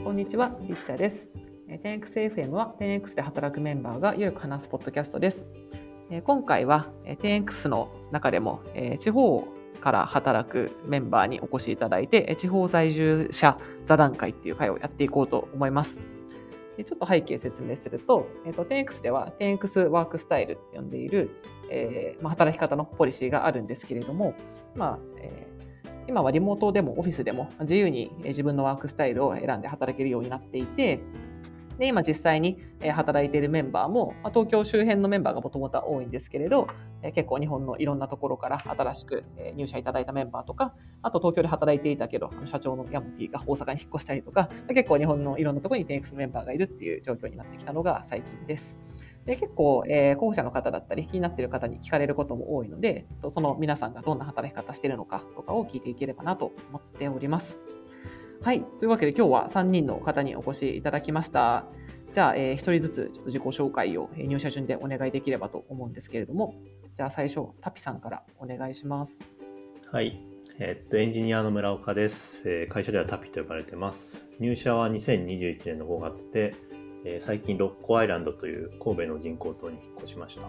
こんにちは、リッチャです。10XFM は 10X で働くメンバーがゆるく話すポッドキャストです。今回は 10X の中でも地方から働くメンバーにお越しいただいて、地方在住者座談会っていう会をやっていこうと思います。ちょっと背景説明すると、10X では 10X ワークスタイルって呼んでいる、働き方のポリシーがあるんですけれども、今はリモートでもオフィスでも自由に自分のワークスタイルを選んで働けるようになっていて、で今実際に働いているメンバーも東京周辺のメンバーがもともとは多いんですけれど、結構日本のいろんなところから新しく入社いただいたメンバーとか、あと東京で働いていたけど社長のヤモティが大阪に引っ越したりとか、結構日本のいろんなところに 10X のメンバーがいるっていう状況になってきたのが最近です。で結構、候補者の方だったり気になっている方に聞かれることも多いので、その皆さんがどんな働き方しているのかとかを聞いていければなと思っております。はい、というわけで今日は3人の方にお越しいただきました。じゃあ、1人ずつちょっと自己紹介を入社順でお願いできればと思うんですけれども、じゃあ最初タピさんからお願いします。 はい、エンジニアの村岡です。会社ではタピと呼ばれてます。入社は2021年の5月で、最近六甲アイランドという神戸の人工島に引っ越しました。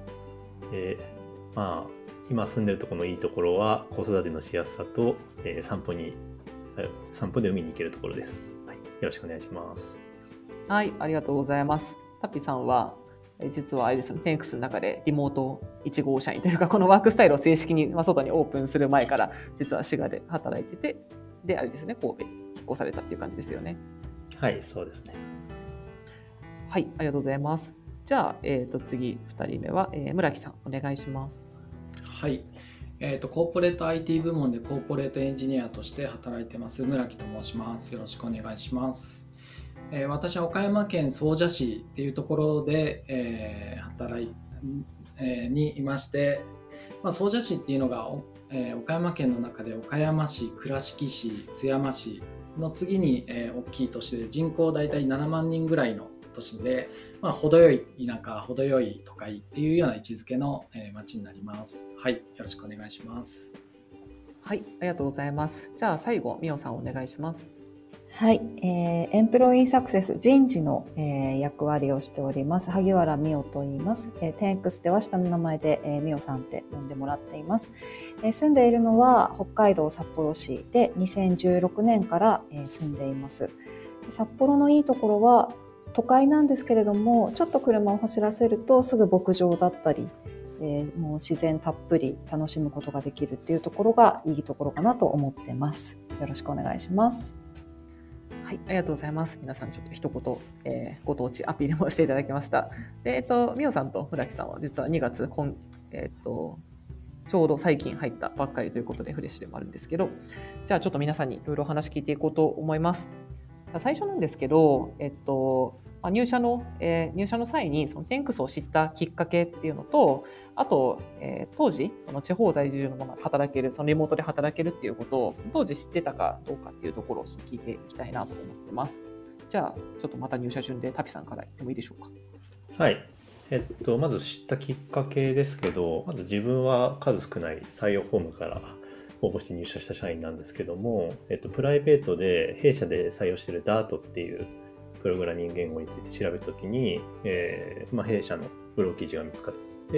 今住んでるところのいいところは子育てのしやすさと、散歩で海に行けるところです。はい、よろしくお願いします。 はい、ありがとうございます。タピさんは実はあれですね、10X の中でリモート1号社員というか、このワークスタイルを正式に外にオープンする前から実は滋賀で働いてて、であれですね、神戸に引っ越されたっていう感じですよね。 はい、そうですね。 はい、ありがとうございます。じゃあ、次2人目は、村木さんお願いします。 はい、コーポレート IT 部門でコーポレートエンジニアとして働いてます村木と申します。よろしくお願いします。私は岡山県総社市っていうところで、にいまして、総社市っていうのが、岡山県の中で岡山市、倉敷市、津山市の次に、大きい都市で人口大体7万人ぐらいの都市で、程よい田舎、程よい都会っていうような位置づけの、町になります。はい、よろしくお願いします。 はい、ありがとうございます。じゃあ最後、みおさんお願いします。 はい、エンプロイーサクセス人事の、役割をしております萩原美桜と言います。10X では下の名前で、美桜さんって呼んでもらっています。住んでいるのは北海道札幌市で2016年から、住んでいます。札幌のいいところは都会なんですけれども、ちょっと車を走らせるとすぐ牧場だったり、もう自然たっぷり楽しむことができるっていうところがいいところかなと思ってます。よろしくお願いします。 はい、ありがとうございます。皆さんちょっと一言、ご当地アピールもしていただきました。で、みおさんと村木さんは実は2月ちょうど最近入ったばっかりということでフレッシュでもあるんですけど、じゃあちょっと皆さんにいろいろお話聞いていこうと思います。最初なんですけど、入社の際にその 10X を知ったきっかけっていうのと、あと、当時その地方在住のまま働ける、そのリモートで働けるっていうことを当時知ってたかどうかっていうところを聞いていきたいなと思ってます。じゃあちょっとまた入社順でタピさんから言ってもいいでしょうか。 はい。まず知ったきっかけですけど、まず自分は数少ない採用フォームから応募して入社した社員なんですけども、プライベートで弊社で採用している Dart っていうプログラミング言語について調べたときに、弊社のブログ記事が見つかって、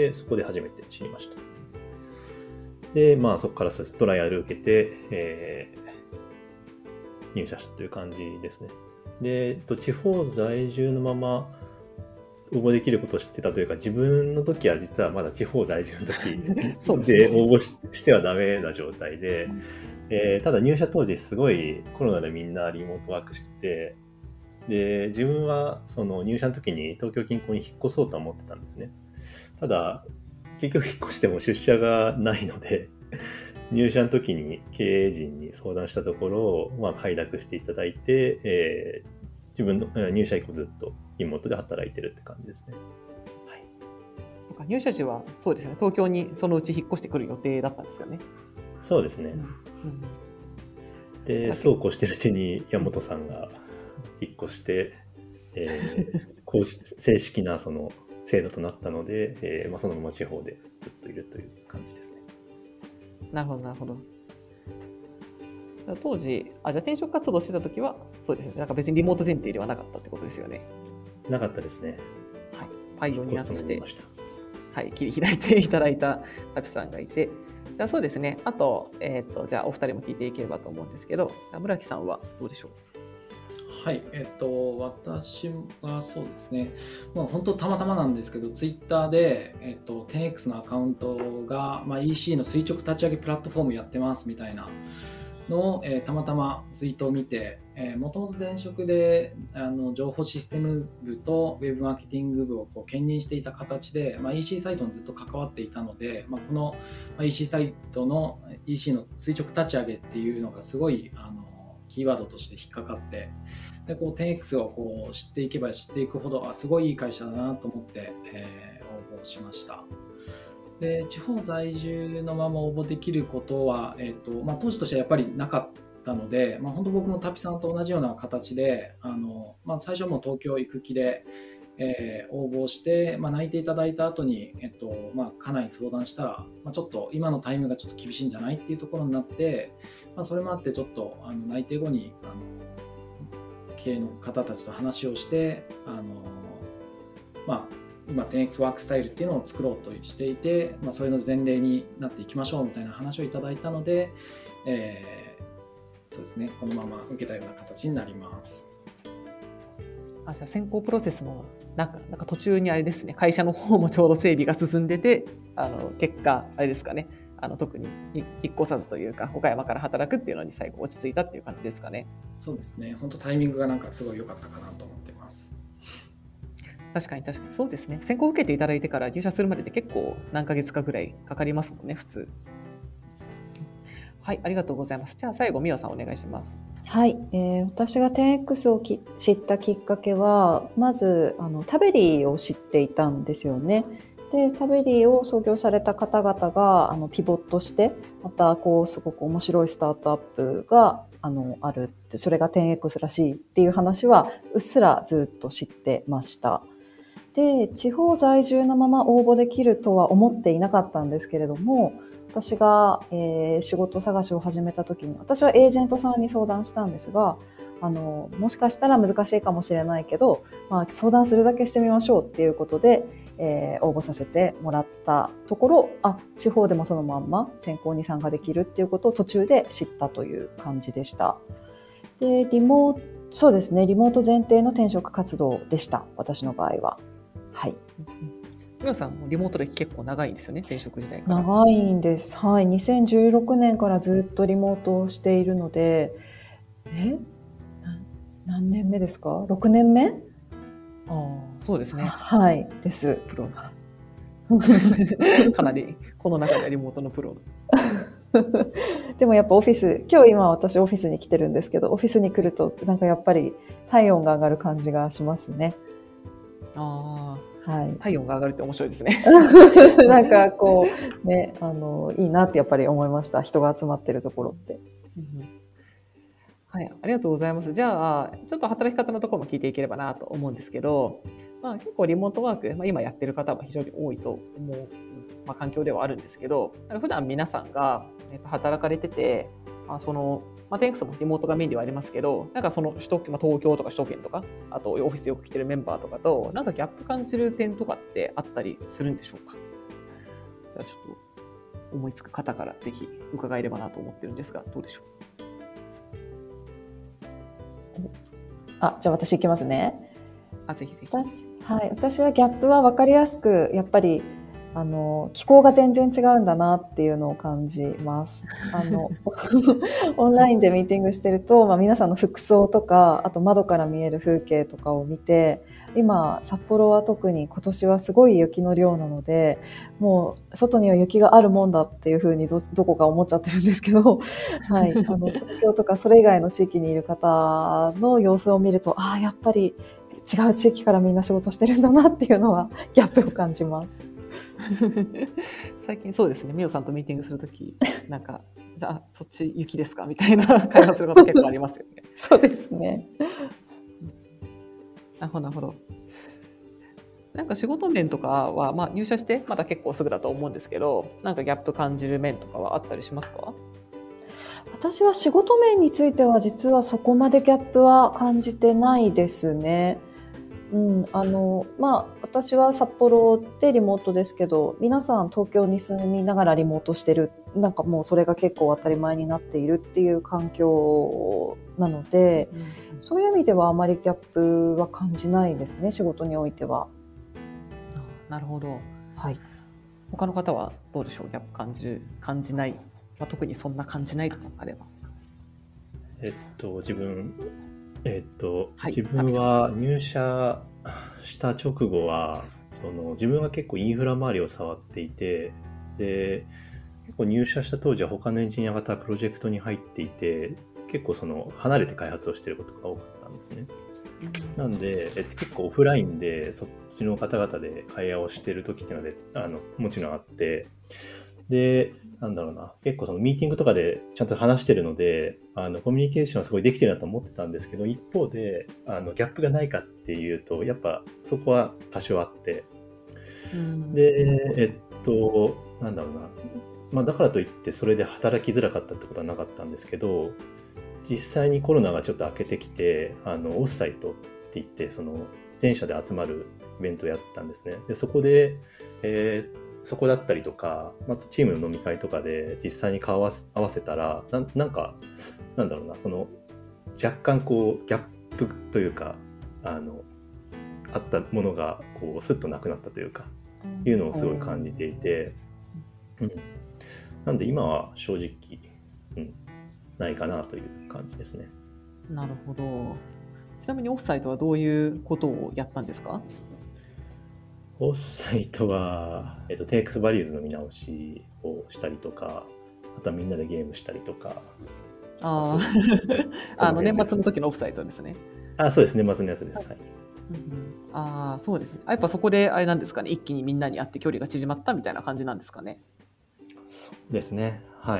そこで初めて知りました。で、そこからトライアル受けて、入社したという感じですね。で、地方在住のまま応募できることを知ってたというか、自分の時は実はまだ地方在住の時で応募してはダメな状態で、ただ入社当時すごいコロナでみんなリモートワークしてて、で自分はその入社の時に東京近郊に引っ越そうと思ってたんですね。ただ結局引っ越しても出社がないので入社の時に経営陣に相談したところ、快諾していただいて、自分の入社以降ずっとリモートで働いてるって感じですね。 はい、入社時はそうですね、東京にそのうち引っ越してくる予定だったんですよね。 そうですね。で、そうこうしてるうちに山本さんが引っ越して、正式なその制度となったので、そのまま地方でずっといるという感じですね。 なるほどなるほど。 当時、じゃあ転職活動してた時は、そうですね。なんか別にリモート前提ではなかったってことですよね。 なかったですね。 はい。パイオニアとして、 ました。 はい、切り開いていただいたタピさんがいて、じゃあそうですね。あと、じゃあお二人も聞いていければと思うんですけど、村木さんはどうでしょう？ はい、私はそうですね、もう本当たまたまなんですけど、ツイッターで、10X のアカウントが、EC の垂直立ち上げプラットフォームやってますみたいなのを、たまたまツイートを見て、もともと前職で情報システム部とウェブマーケティング部を兼任していた形で、EC サイトにずっと関わっていたので、この EC サイトの EC の垂直立ち上げっていうのがすごいキーワードとして引っかかって、で10X を知っていけば知っていくほどすごいいい会社だなと思って、応募しました。で地方在住のまま応募できることは、当時としてはやっぱりなかったので、本当僕もタピさんと同じような形で最初も東京行く気で、応募して、内定いただいた後に、家内に相談したら、ちょっと今のタイムがちょっと厳しいんじゃないっていうところになって、それもあってちょっと内定後に経営の方たちと話をして今 10X ワークスタイルっていうのを作ろうとしていて、それの前例になっていきましょうみたいな話をいただいたので、そうですね、このまま受けたような形になります。 じゃあ選考プロセスもなんか途中にあれですね、会社の方もちょうど整備が進んでて、結果あれですかね、特に引っ越さずというか岡山から働くっていうのに最後落ち着いたっていう感じですかね。 そうですね、本当タイミングがなんかすごい良かったかなと思ってます。 確かにそうですね。選考を受けていただいてから入社するまでで結構何ヶ月かぐらいかかりますもんね、普通。はい、ありがとうございます。じゃあ最後、みおさんお願いします。 はい、私が 10X を知ったきっかけは、まずタベリーを知っていたんですよね。でタベリーを創業された方々がピボットしてまたすごく面白いスタートアップがあるって、それが 10X らしいっていう話はうっすらずっと知ってました。で地方在住のまま応募できるとは思っていなかったんですけれども、私が、仕事探しを始めた時に私はエージェントさんに相談したんですが、もしかしたら難しいかもしれないけど、相談するだけしてみましょうっていうことで、応募させてもらったところ、地方でもそのまんま選考に参加できるっていうことを途中で知ったという感じでした。でそうですね、リモート前提の転職活動でした、私の場合は。はい。 みおさんもリモート歴結構長いんですよね、転職時代から。 長いんです。はい、2016年からずっとリモートをしているので、何年目ですか？6年目？ そうですね。 はい、です。 プロかなりこの中ではリモートのプロ。 でもやっぱ今私オフィスに来てるんですけど、オフィスに来るとなんかやっぱり体温が上がる感じがしますね。 はい、体温が上がるって面白いですね。 なんかね、いいなってやっぱり思いました。人が集まってるところって。 はい、ありがとうございます。じゃあちょっと働き方のところも聞いていければなと思うんですけど、結構リモートワーク、今やってる方も非常に多いと思う、環境ではあるんですけど、普段皆さんが働かれてて、10X もリモートがメインではありますけど、なんかその東京とか首都圏とか、あとオフィスよく来てるメンバーとかと、なんかギャップ感じる点とかってあったりするんでしょうか？じゃあちょっと思いつく方からぜひ伺えればなと思ってるんですが、どうでしょう？ じゃあ私いきますね。 ぜひぜひ。 私はギャップは分かりやすく、やっぱり気候が全然違うんだなっていうのを感じます。オンラインでミーティングしてると、皆さんの服装とか、あと窓から見える風景とかを見て、今札幌は特に今年はすごい雪の量なので、もう外には雪があるもんだっていうふうにどこか思っちゃってるんですけど、はい、東京とかそれ以外の地域にいる方の様子を見ると、やっぱり違う地域からみんな仕事してるんだなっていうのはギャップを感じます。 最近そうですね、みおさんとミーティングするとき、なんかじゃあそっち雪ですかみたいな会話すること結構ありますよね。 そうですね。 なるほど。なんか仕事面とかは、入社してまだ結構すぐだと思うんですけど、なんかギャップ感じる面とかはあったりしますか？ 私は仕事面については実はそこまでギャップは感じてないですね。私は札幌でリモートですけど、皆さん東京に住みながらリモートしてる、なんかもうそれが結構当たり前になっているっていう環境なので、そういう意味ではあまりギャップは感じないですね、仕事においては。 なるほど。 はい。 他の方はどうでしょう？ギャップ感じない、特にそんな感じないとかあれば。 自分はい、 自分は入社した直後は自分は結構インフラ周りを触っていて、で結構入社した当時は他のエンジニアがプロジェクトに入っていて、結構離れて開発をしていることが多かったんですね。なんで、結構オフラインでそっちの方々で会話をしている時っていうのでもちろんあって、で結構ミーティングとかでちゃんと話してるのでコミュニケーションはすごいできてるなと思ってたんですけど、一方でギャップがないかっていうとやっぱそこは多少あって、でだからといってそれで働きづらかったってことはなかったんですけど、実際にコロナがちょっと明けてきてオフサイトって言って全社で集まるイベントをやったんですね。でそこで、そこだったりとか、あとチームの飲み会とかで実際に顔を合わせたら若干こうギャップというかあったものがこうスッとなくなったというか、いうのをすごい感じていて、なんで今は正直、ないかなという感じですね。 なるほど。ちなみにオフサイトはどういうことをやったんですか？ オフサイトは、TX バリューズの見直しをしたりとか、あとはみんなでゲームしたりとか。 年末の時のオフサイトですね。 そうです、年末のやつです。はい。 そうですね。やっぱそこであれなんですかね、一気にみんなに会って距離が縮まったみたいな感じなんですかね。 そうですね。はい。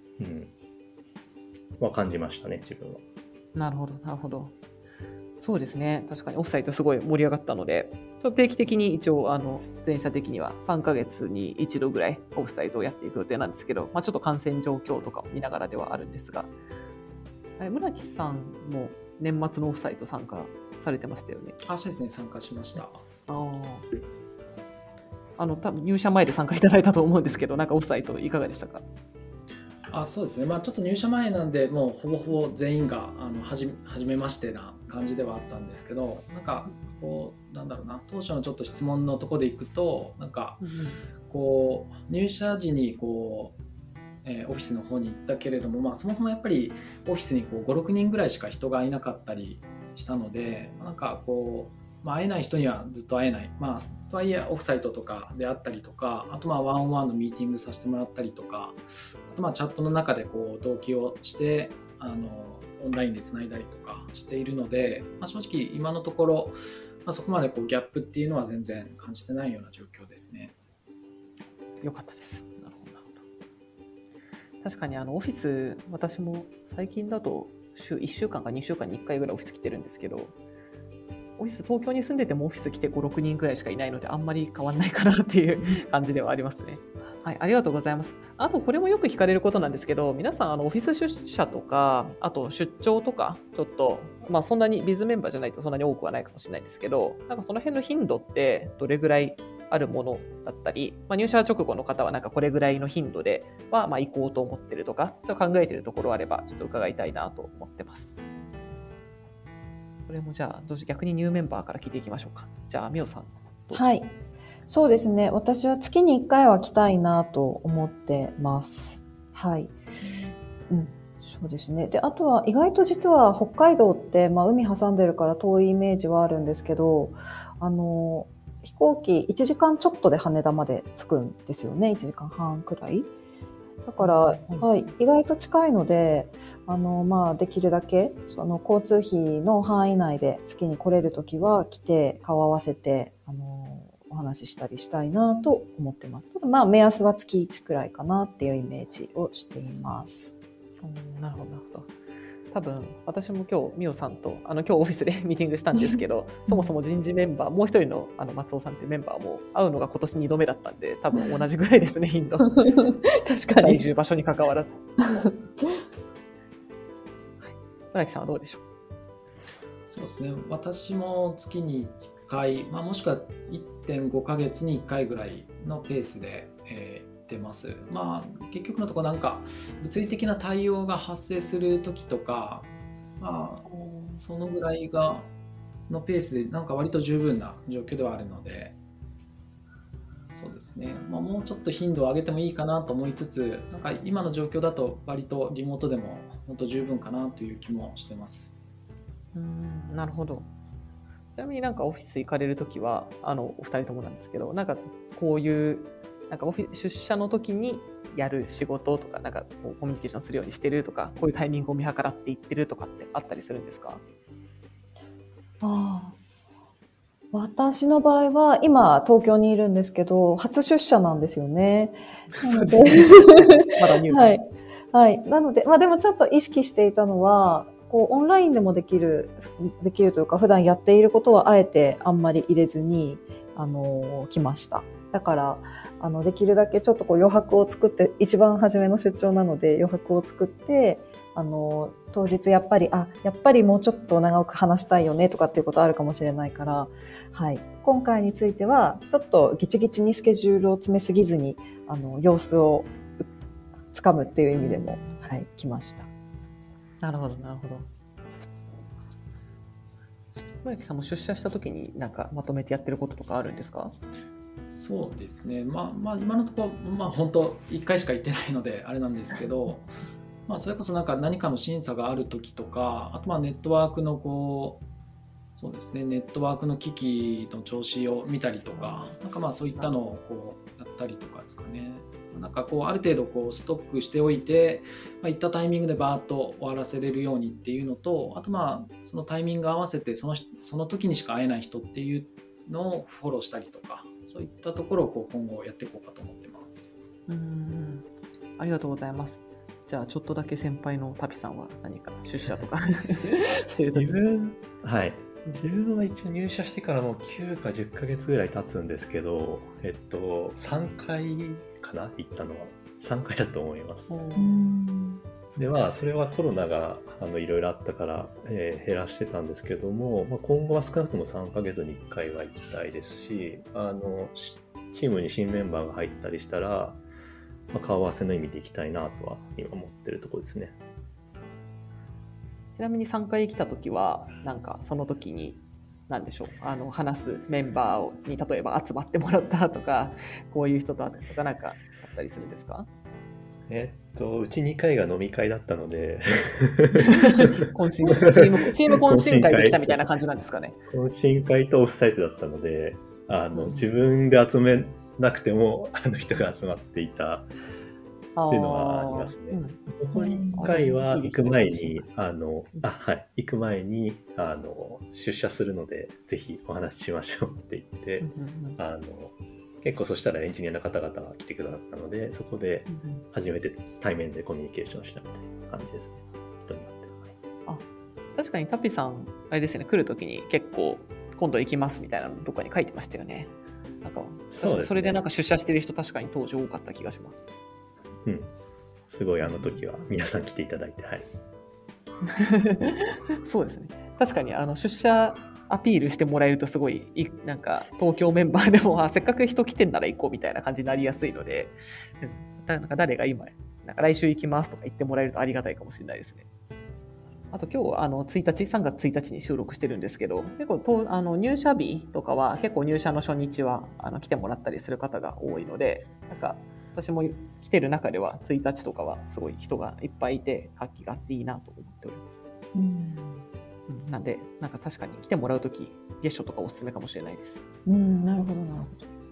感じましたね、自分は。 なるほど、なるほど。そうですね。確かにオフサイトすごい盛り上がったので、定期的に一応全社的には3ヶ月に1度ぐらいオフサイトをやっていく予定なんですけど、ちょっと感染状況とかを見ながらではあるんですが、村木さんも年末のオフサイト参加されてましたよね。 そうですね、参加しました。 多分入社前で参加いただいたと思うんですけど、オフサイトいかがでしたか？ そうですね、ちょっと入社前なんでもうほぼほぼ全員が初めましてな感じではあったんですけど、当初のちょっと質問のところでいくと、入社時にオフィスの方に行ったけれども、そもそもやっぱりオフィスに5、6人ぐらいしか人がいなかったりしたので、会えない人にはずっと会えない、とはいえオフサイトとかであったりとか、あとワンオンワンのミーティングさせてもらったりとか、あとチャットの中で同期をしてオンラインでつないだりとかしているので、正直今のところ、そこまでギャップっていうのは全然感じてないような状況ですね。 よかったです。なるほど。確かにオフィス、私も最近だと週1週間か2週間に1回ぐらいオフィス来てるんですけど、オフィス東京に住んでてもオフィス来て5、6人くらいしかいないので、あんまり変わんないかなっていう感じではありますね。はい、ありがとうございます。あとこれもよく聞かれることなんですけど、皆さんオフィス出社とか、あと出張とか、ちょっとそんなにビズメンバーじゃないとそんなに多くはないかもしれないですけど、その辺の頻度ってどれぐらいあるものだったり、入社直後の方はこれぐらいの頻度では行こうと思ってるとか、考えてるところあればちょっと伺いたいなと思ってます。これもじゃあ逆にニューメンバーから聞いていきましょうか。じゃあみおさん。 はい。そうですね。私は月に1回は来たいなと思ってます。はい。そうですね。で、あとは意外と実は北海道って、海挟んでるから遠いイメージはあるんですけど、飛行機1時間ちょっとで羽田まで着くんですよね。1時間半くらい。だから、意外と近いので、できるだけ交通費の範囲内で月に来れるときは来て顔合わせてお話ししたりしたいなと思ってます。ただ目安は月1くらいかなっていうイメージをしています。 なるほどなるほど。多分私も今日みおさんと今日オフィスでミーティングしたんですけどそもそも人事メンバーもう一人の松尾さんっていうメンバーも会うのが今年2度目だったんで、多分同じぐらいですね頻度。 確かに。 在住場所に関わらず。 村木さんはどうでしょう？ そうですね。私も月に1回、もしくは 1.5 ヶ月に1回ぐらいのペースで、行ってます。結局のところなんか物理的な対応が発生する時とか、そのぐらいのペースでなんか割と十分な状況ではあるので、そうですね。もうちょっと頻度を上げてもいいかなと思いつつ、なんか今の状況だと割とリモートでも本当十分かなという気もしてます。 なるほど。ちなみになんかオフィス行かれるときはお二人ともなんですけど、なんかこういうなんか出社の時にやる仕事とか、なんかこうコミュニケーションするようにしてるとか、こういうタイミングを見計らっていってるとかってあったりするんですか？ 私の場合は今東京にいるんですけど、初出社なんですよね。なのでまだ入社。 はい、はい、なのででもちょっと意識していたのは、こうオンラインでもできるというか、普段やっていることはあえてあんまり入れずに来ました。だからできるだけちょっとこう余白を作って、一番初めの出張なので余白を作って、当日やっぱりもうちょっと長く話したいよねとかっていうことあるかもしれないから、はい、今回についてはちょっとギチギチにスケジュールを詰めすぎずに様子をつかむっていう意味でも、はい、来ました。 なるほどなるほど。村木さんも出社した時になんかまとめてやってることとかあるんですか？ そうですね。今のところ本当1回しか行ってないのであれなんですけど、それこそ何かの審査がある時とか、あとネットワークのそうですね、ネットワークの機器の調子を見たりとか、そういったのをやったりとかですかね。ある程度ストックしておいて、いったタイミングでバーッと終わらせれるようにっていうのと、あとそのタイミング合わせてその時にしか会えない人っていうのをフォローしたりとか、そういったところを今後やっていこうかと思ってます。 ありがとうございます。じゃあちょっとだけ先輩のタピさんは何か出社とかしてる時？ 自分は一応入社してからもう9か10ヶ月ぐらい経つんですけど、3回かな、行ったのは3回だと思います。でそれはコロナがいろいろあったから、減らしてたんですけども、今後は少なくとも3ヶ月に1回は行きたいですし、チームに新メンバーが入ったりしたら、顔合わせの意味で行きたいなとは今思ってるところですね。 ちなみに3回来た時はなんかその時に何でしょう、話すメンバーに例えば集まってもらったとか、こういう人と会ったとかなんかあったりするんですか？ うち2回が飲み会だったのでチーム懇親会できたみたいな感じなんですかね。 懇親会とオフサイトだったので、自分で集めなくても人が集まっていたっていうのはありますね。残り1回は行く前に行く前に出社するのでぜひお話ししましょうって言って、結構そしたらエンジニアの方々が来てくださったので、そこで初めて対面でコミュニケーションしたみたいな感じですね。人によっては。 確かにタピさんあれですよね、来る時に結構今度行きますみたいなのどっかに書いてましたよね。それでなんか出社してる人確かに当時多かった気がします。 すごい時は皆さん来ていただいて、はい。 そうですね。確かに出社アピールしてもらえるとすごいなんか東京メンバーでもせっかく人来てんなら行こうみたいな感じになりやすいので、なんか誰が今なんか来週行きますとか言ってもらえるとありがたいかもしれないですね。あと今日3月1日に収録してるんですけど、結構入社日とかは結構入社の初日は来てもらったりする方が多いので、なんか私も来てる中では1日とかはすごい人がいっぱいいて活気があっていいなと思っております。なんでなんか確かに来てもらうとき月初とかおすすめかもしれないです。 なるほどなるほ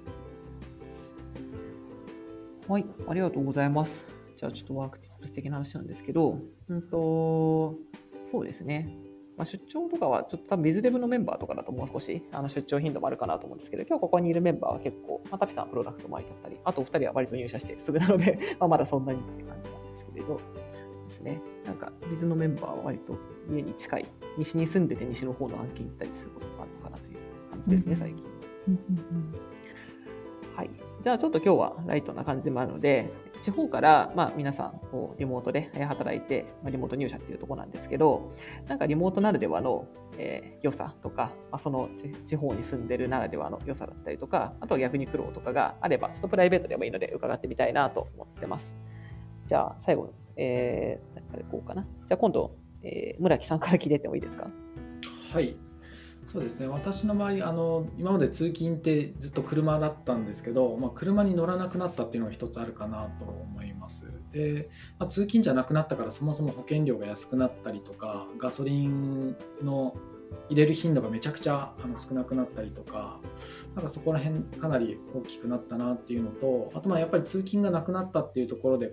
ど。はい、ありがとうございます。じゃあちょっとワークティップス的な話なんですけど、そうですね。出張とかはちょっと多分ビズデブのメンバーとかだともう少し出張頻度もあるかなと思うんですけど、今日ここにいるメンバーは結構、タピさんはプロダクト前だったり、あとお二人は割と入社してすぐなのでまだそんなにって感じなんですけれどですね。なんかビズのメンバーは割と家に近い、西に住んでて西の方の案件行ったりすることがあるのかなという感じですね、最近。はい。じゃあちょっと今日はライトな感じもあるので、 地方から、皆さんこうリモートで働いて、リモート入社っていうところなんですけど、なんかリモートならではの、良さとか、その地方に住んでるならではの良さだったりとか、あとは逆に苦労とかがあれば、ちょっとプライベートでもいいので伺ってみたいなと思ってます。じゃあ最後、誰からいこうかな。じゃあ今度、村木さんから聞いてってもいいですか？ はい、そうですね。私の場合、今まで通勤ってずっと車だったんですけど、車に乗らなくなったっていうのが一つあるかなと思います。で、通勤じゃなくなったからそもそも保険料が安くなったりとか、ガソリンの入れる頻度がめちゃくちゃ少なくなったりとか、なんかそこら辺かなり大きくなったなっていうのと、あとやっぱり通勤がなくなったっていうところで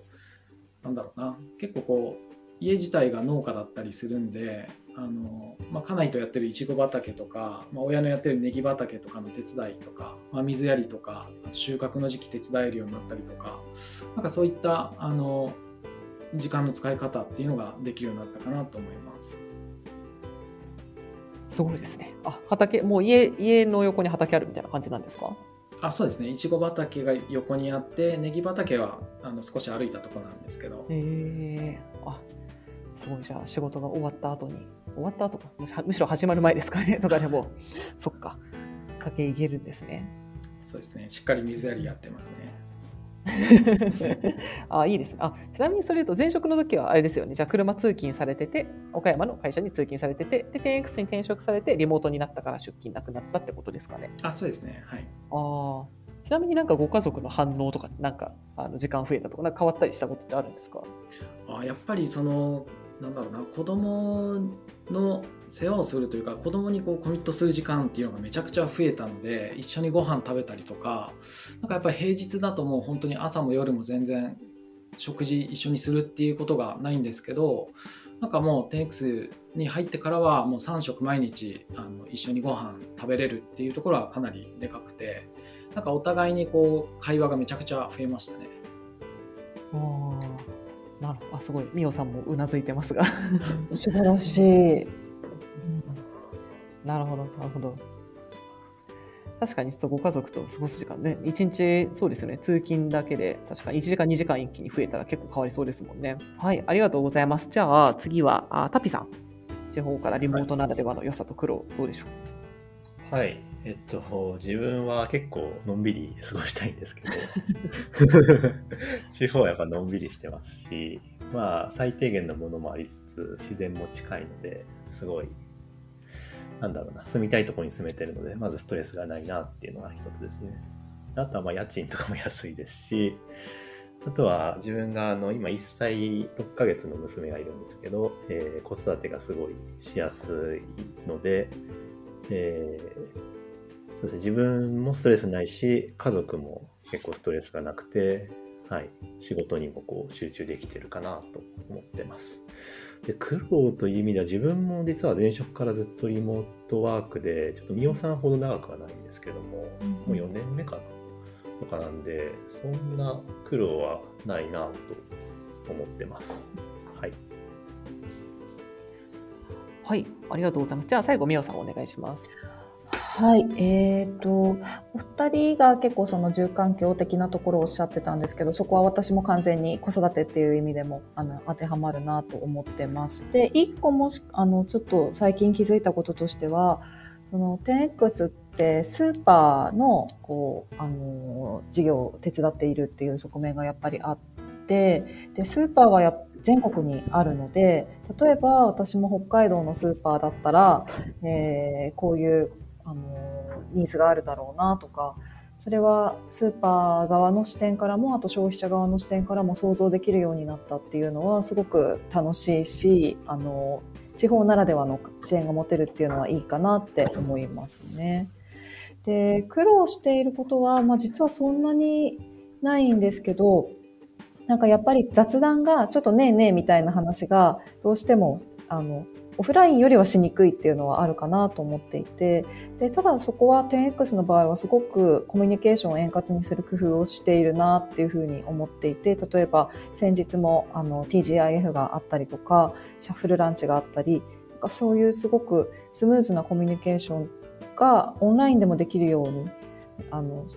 結構家自体が農家だったりするんで、家内とやってるいちご畑とか、親のやってるネギ畑とかの手伝いとか、水やりとか、あと収穫の時期手伝えるようになったりとか、なんかそういった時間の使い方っていうのができるようになったかなと思います。 すごいですね。畑、もう家の横に畑あるみたいな感じなんですか？ そうですね。いちご畑が横にあって、ネギ畑は少し歩いたところなんですけど。 すごい。じゃあ仕事が終わった後か、むしろ始まる前ですかねとかでもそっか、畑行けるんですね。 そうですね。しっかり水やりやってますね。 いいですね。ちなみにそれ言うと前職の時はあれですよね。じゃあ車通勤されてて、岡山の会社に通勤されてて、で 10X に転職されてリモートになったから出勤なくなったってことですかね。 そうですね。はい。 ちなみになんかご家族の反応とか、なんか時間増えたとか、なんか変わったりしたことってあるんですか？ やっぱり子供の世話をするというか、子供にコミットする時間っていうのがめちゃくちゃ増えたので、一緒にご飯食べたりとか、なんかやっぱり平日だともう本当に朝も夜も全然食事一緒にするっていうことがないんですけど、なんかもう 10X に入ってからはもう3食毎日一緒にご飯食べれるっていうところはかなりでかくて、なんかお互いに会話がめちゃくちゃ増えましたね。 なるほど。すごい。みおさんもうなずいてますが素晴らしい。 なるほど、なるほど。確かにちょっとご家族と過ごす時間ね、1日、そうですよね、通勤だけで、確かに1時間、2時間一気に増えたら結構変わりそうですもんね。はい、ありがとうございます。じゃあ次は、タピさん。地方からリモートならではの良さと苦労、どうでしょう？ はい。自分は結構のんびり過ごしたいんですけど、地方はやっぱのんびりしてますし、最低限のものもありつつ、自然も近いので、すごい、住みたいところに住めてるので、まずストレスがないなっていうのが一つですね。あとは家賃とかも安いですし、あとは自分が今1歳6ヶ月の娘がいるんですけど、子育てがすごいしやすいので、そうですね、自分もストレスないし、家族も結構ストレスがなくて、仕事にも集中できてるかなと思ってます。で、苦労という意味では自分も実は前職からずっとリモートワークで、ちょっとみおさんほど長くはないんですけども、もう4年目かなとかなんで、そんな苦労はないなと思ってます。はい。 はい、ありがとうございます。じゃあ最後みおさんお願いします。 はい、お二人が結構その住環境的なところをおっしゃってたんですけど、そこは私も完全に子育てっていう意味でも当てはまるなと思ってます。で、一個もちょっと最近気づいたこととしては、その 10X ってスーパーの事業を手伝っているっていう側面がやっぱりあって、でスーパーは全国にあるので、例えば私も北海道のスーパーだったら、こういうニーズがあるだろうなとか、それはスーパー側の視点からも、あと消費者側の視点からも想像できるようになったっていうのはすごく楽しいし、地方ならではの支援が持てるっていうのはいいかなって思いますね。で、苦労していることは、実はそんなにないんですけど、なんかやっぱり雑談がちょっとねえねえみたいな話がどうしてもオフラインよりはしにくいっていうのはあるかなと思っていて、でただそこは 10X の場合はすごくコミュニケーションを円滑にする工夫をしているなっていうふうに思っていて、例えば先日もTGIF があったりとか、シャッフルランチがあったり、なんかそういうすごくスムーズなコミュニケーションがオンラインでもできるように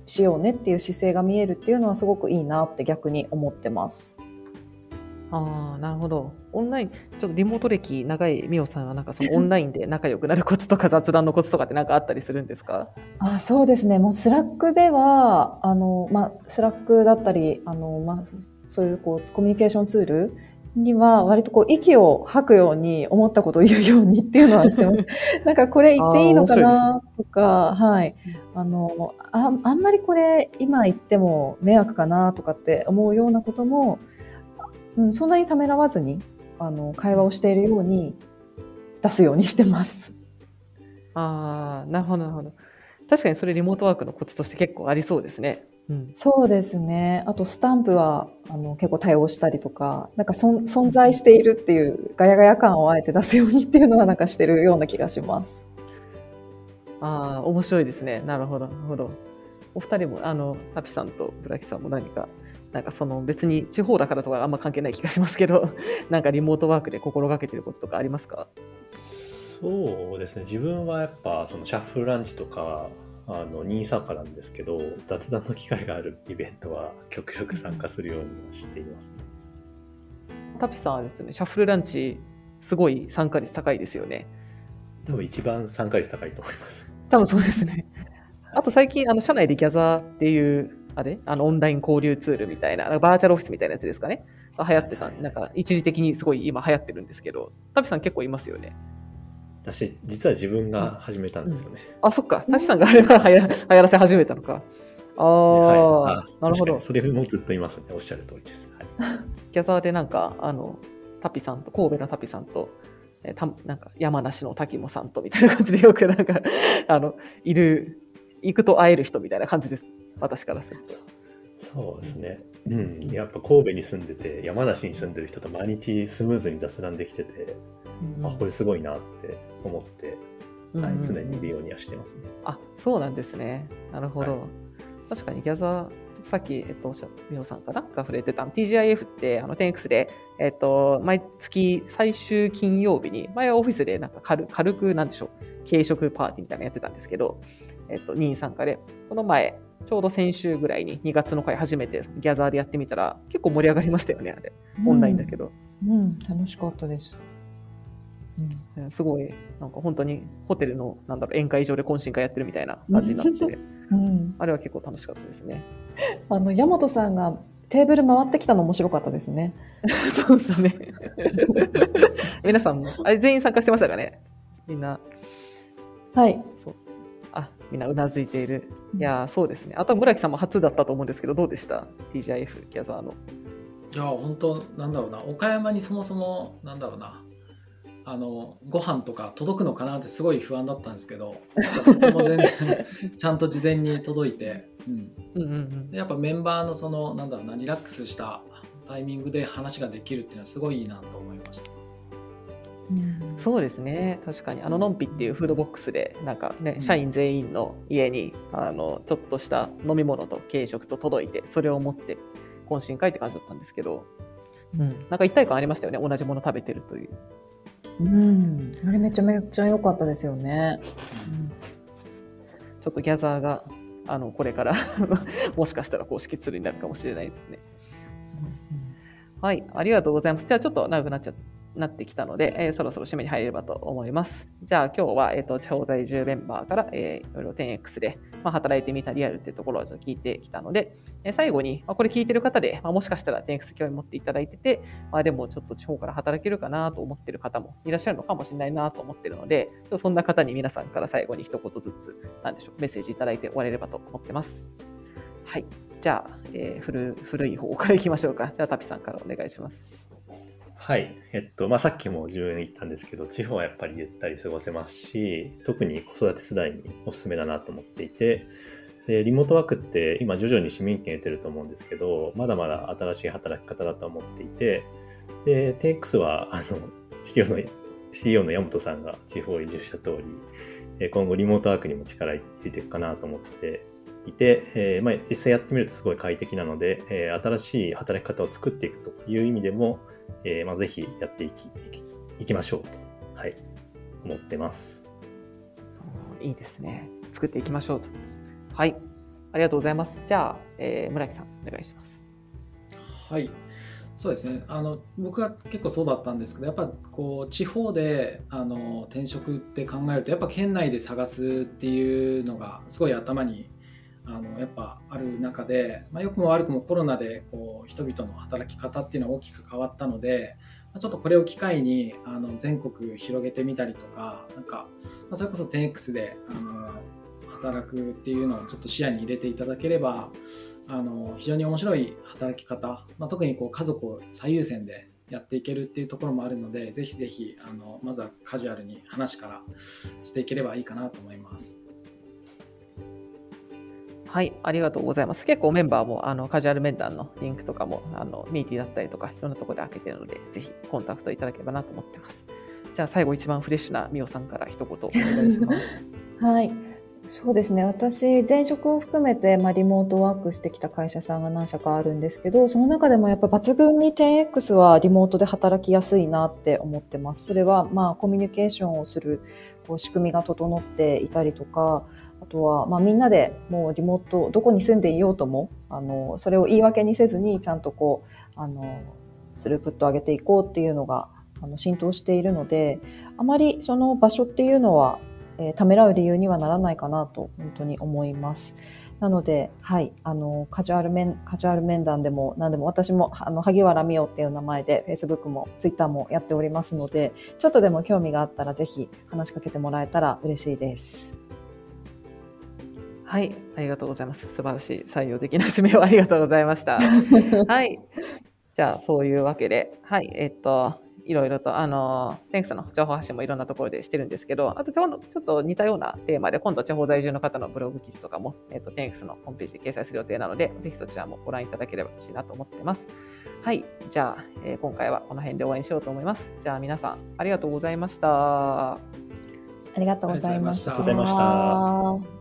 しようねっていう姿勢が見えるっていうのはすごくいいなって逆に思ってます。 ああ、なるほど。オンライン、ちょっとリモート歴長いみおさんは、なんかそのオンラインで仲良くなるコツとか雑談のコツとかってなんかあったりするんですか？ そうですね。もうスラックでは、スラックだったり、そういうコミュニケーションツールには割と息を吐くように思ったことを言うようにっていうのはしてます。なんかこれ言っていいのかなとか、はい。あんまりこれ今言っても迷惑かなとかって思うようなことも、そんなにためらわずに会話をしているように出すようにしてます。 なるほど、なるほど。確かにそれリモートワークのコツとして結構ありそうですね。 そうですね。あとスタンプは結構対応したりとか、なんか存在しているっていうガヤガヤ感をあえて出すようにっていうのはなんかしてるような気がします。 面白いですね。なるほど、なるほど。お二人もタピさんとブラキさんもなんかその別に地方だからとかあんま関係ない気がしますけど、なんかリモートワークで心がけてることとかありますか？ そうですね。自分はやっぱそのシャッフルランチとか任意参加なんですけど、雑談の機会があるイベントは極力参加するようにはしていますね。 タピさんはですね、シャッフルランチすごい参加率高いですよね。 多分一番参加率高いと思います。 多分そうですね。あと最近社内でギャザーっていうオンライン交流ツールみたいなバーチャルオフィスみたいなやつですかね、が流行ってた、なんか一時的にすごい今流行ってるんですけど、タピさん結構いますよね。 私実は自分が始めたんですよね。 そっか、タピさんがあれは流行らせ始めたのか。なるほど。 それもずっといますね。おっしゃる通りです。はい、 ギャザーでなんかタピさんと神戸のタピさんとなんか山梨の滝もさんとみたいな感じでよくなんか行くと会える人みたいな感じです。私からすると。 そうですね。やっぱ神戸に住んでて山梨に住んでる人と毎日スムーズに雑談できてて、これすごいなって思って、常にいるようにはしてますね。 そうなんですね。なるほど。確かにギャザー、さっきみおさんかなが触れてたTGIF って10X で毎月最終金曜日に、前はオフィスでなんか軽くなんでしょう、軽食パーティーみたいなのやってたんですけど、任意参加で、この前ちょうど先週ぐらいに2月の回初めてギャザーでやってみたら結構盛り上がりましたよね、あれ。オンラインだけど。 楽しかったです。 すごいなんか本当にホテルの宴会場で懇親会やってるみたいな感じになってて、あれは結構楽しかったですね。 大和さんがテーブル回ってきたの面白かったですね。 そうですね。皆さんも全員参加してましたかね。みんな。 はい。 みんなうなずいている。いや、そうですね。あとは村木さんも初だったと思うんですけど、どうでした TGIF ギャザーの。いや本当なんだろうな、岡山にそもそもなんだろうな、ご飯とか届くのかなってすごい不安だったんですけど、そこも全然ちゃんと事前に届いて、やっぱメンバーのそのなんだろうな、リラックスしたタイミングで話ができるっていうのはすごいいいなと思いました。 そうですね。確かにのんぴっていうフードボックスでなんかね、社員全員の家にちょっとした飲み物と軽食と届いて、それを持って懇親会って感じだったんですけど、なんか一体感ありましたよね。同じもの食べてるという。 あれめちゃめちゃ良かったですよね。 ちょっとギャザーがこれからもしかしたら公式ツールになるかもしれないですね。はい、ありがとうございます。じゃあちょっと長くなってきたので、そろそろ締めに入れればと思います。じゃあ今日は、地方在住メンバーから、いろいろ 10X で、働いてみたリアルっていうところをちょっと聞いてきたので、最後に、これ聞いてる方で、もしかしたら 10X 興味持っていただいてて、でもちょっと地方から働けるかなと思ってる方もいらっしゃるのかもしれないなと思ってるので、ちょっとそんな方に皆さんから最後に一言ずつなんでしょう、メッセージいただいて終われればと思ってます。はい。じゃあ、古い方からいきましょうか。じゃあタピさんからお願いします。 はい。さっきも自分言ったんですけど、地方はやっぱりゆったり過ごせますし、特に子育て世代におすすめだなと思っていて、でリモートワークって今徐々に市民権得てると思うんですけど、まだまだ新しい働き方だと思っていて、で 10X はCEO の山本さんが地方移住した通り、今後リモートワークにも力入れていくかなと思っていて、実際やってみるとすごい快適なので、新しい働き方を作っていくという意味でも、ぜひやっていきましょうと、思ってます。 いいですね。作っていきましょうと。はい。 ありがとうございます。じゃあ、村木さんお願いします。 はい、そうですね。僕は結構そうだったんですけど、やっぱこう地方で転職って考えると、やっぱ県内で探すっていうのがすごい頭にやっぱある中で、良くも悪くもコロナでこう人々の働き方っていうのは大きく変わったので、ちょっとこれを機会に全国広げてみたりとか、それこそ 10X で働くっていうのをちょっと視野に入れていただければ、非常に面白い働き方、特にこう家族を最優先でやっていけるっていうところもあるので、ぜひぜひまずはカジュアルに話からしていければいいかなと思います。 はい、ありがとうございます。結構メンバーもカジュアル面談のリンクとかもミーティーだったりとかいろんなところで開けているので、ぜひコンタクトいただければなと思ってます。じゃあ最後一番フレッシュなみおさんから一言お願いします。 はい、そうですね。私、前職を含めて、リモートワークしてきた会社さんが何社かあるんですけど、その中でもやっぱ抜群に 10X はリモートで働きやすいなって思ってます。それはコミュニケーションをする仕組みが整っていたりとか、あとはみんなでもうリモートどこに住んでいようともそれを言い訳にせずにちゃんとスループット上げていこうっていうのが浸透しているので、あまりその場所っていうのはためらう理由にはならないかなと本当に思います。なので、はい、カジュアル面談でも何でも、私も萩原美桜っていう名前で Facebook も Twitter もやっておりますので、ちょっとでも興味があったらぜひ話しかけてもらえたら嬉しいです。 はい、ありがとうございます。素晴らしい採用的な締めをありがとうございました。はい。じゃあ、そういうわけで、はい、いろいろと、10X の情報発信もいろんなところでしてるんですけど、あとちょっと似たようなテーマで、今度地方在住の方のブログ記事とかも、10X のホームページで掲載する予定なので、ぜひそちらもご覧いただければ嬉しいなと思ってます。はい。じゃあ、今回はこの辺で終わりにしようと思います。じゃあ、皆さん、ありがとうございました。 ありがとうございました。 ありがとうございました。